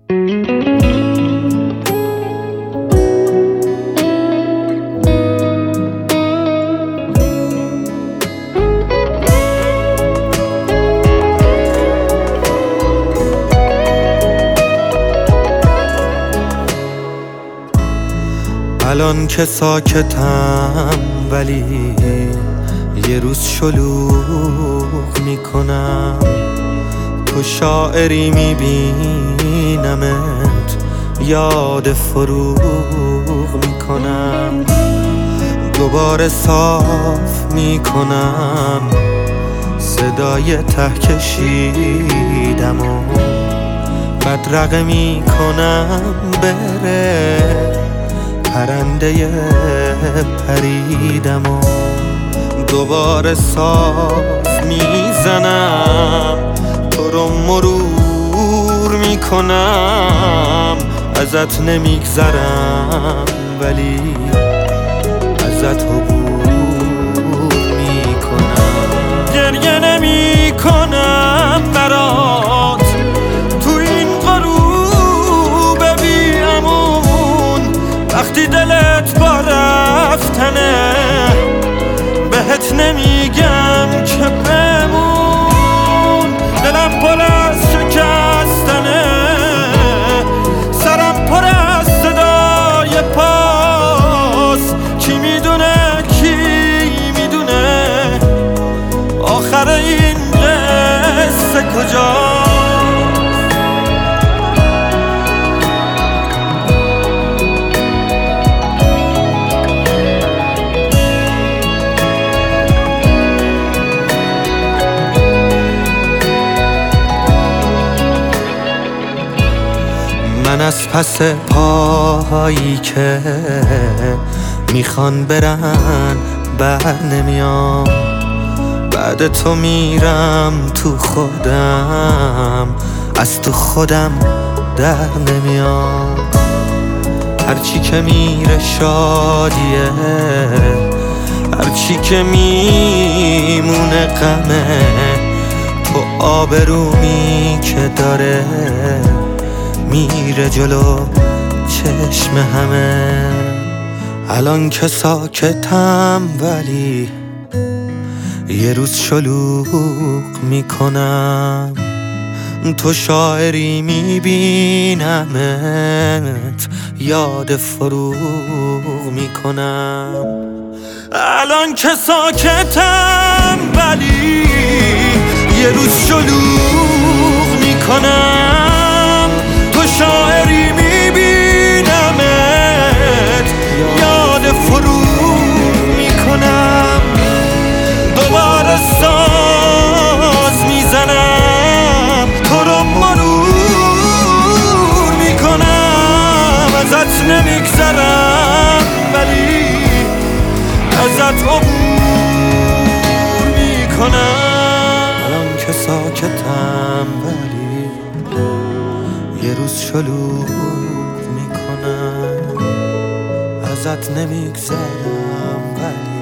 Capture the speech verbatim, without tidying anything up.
الان که ساکتم ولی یه روز شلوغ میکنم، تو شاعری میبینمت یاد فروغ میکنم، دوباره صاف میکنم صدای ته کشیدم و بدرقه میکنم بره پرنده پریدم و دوباره ساز میزنم، تو رو مرور میکنم، ازت نمیگذرم ولی ازت عبور میکنم، گریه نمیکنم برات تو این غروب بی امون، وقتی دلت با رفتنه بهت نمیگم که بمون، دلم پر از شکستنه، سرم پر از صدای پاس، کی میدونه کی میدونه آخر این قصه کجاست. من از پس پاهایی که میخوان برن بر نمیام، بعد تو میرم تو خودم، از تو خودم در نمیام، هرچی که میره شادیه، هرچی که میمونه غمه، تو آبرومی که داره میره جلو چشم همه. الان که ساکتم ولی یه روز شلوغ میکنم، تو شاعری میبینمت یاد فروغ میکنم. الان که ساکتم ولی یه روز شلوغ میکنم، تو شاعری میبینمت یاد فروغ میکنم، دوباره ساز میزنم، تو رو مرور میکنم، ازت نمیگذرم ولی ازت عبور میکنم. الان که ساکتم ولی یه روز شلوغ میکنم، ازت نمیگذرم ولی